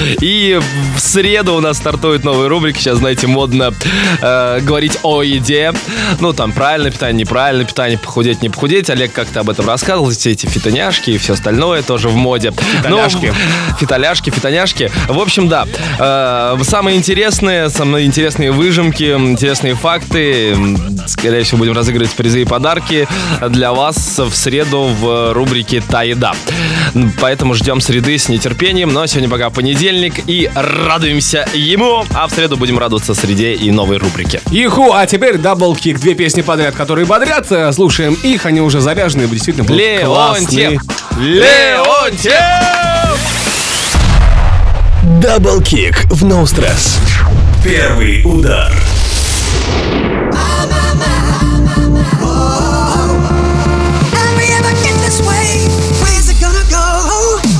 И в среду у нас стартует новая рубрика. Сейчас, знаете, модно говорить о еде. Ну, там, правильное питание, неправильное питание, похудеть, не похудеть. Олег как-то об этом рассказывал. Все эти фитоняшки и все остальное тоже в моде. Фитоляшки. Фитоляшки, фитоняшки. В общем, да. Самые интересные выжимки, интересные факты. Скорее всего, будем разыгрывать призы и подарки для вас в среду в рубрике «Та еда». Поэтому ждем среды с нетерпением. Но сегодня пока понедельник и радуемся ему. А в среду будем радоваться среде и новой рубрике. Иху, а теперь даблкик. 2 песни подряд, которые бодрят. Слушаем их, они уже заряжены, действительно будут классные. Леонтьев! Даблкик в No Stress. Первый удар.